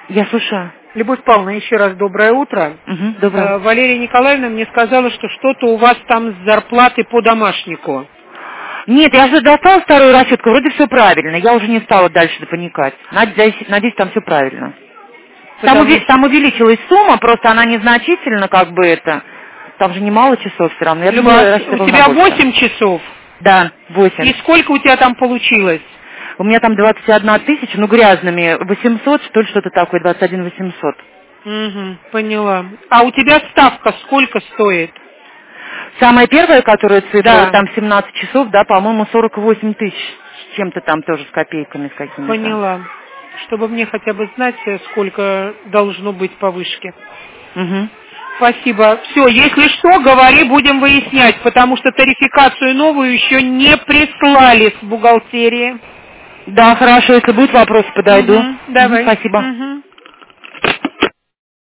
Я слушаю. Любовь Павловна, еще раз доброе утро. Доброе. Валерия Николаевна мне сказала, что что-то у вас там с зарплаты по домашнику. Нет, я же достала вторую расчетку, вроде все правильно. Я уже не стала дальше поникать. Надеюсь, там все правильно. Там увеличилась сумма, просто она незначительно, как бы это. Там же немало часов все равно. У тебя 8 часов? Да, 8. И сколько у тебя там получилось? У меня там 21 тысяча, ну грязными, 800, что ли, что-то такое, 21 800. Поняла. А у тебя ставка сколько стоит? Самая первая, которая цифра, да. Там 17 часов, да, по-моему, 48 тысяч с чем-то там тоже, с копейками, с какими-то. Поняла. Чтобы мне хотя бы знать, сколько должно быть по вышке. Спасибо. Все, если что, говори, будем выяснять, потому что тарификацию новую еще не прислали с бухгалтерии. Да, хорошо, если будут вопросы, подойду. Давай. Спасибо.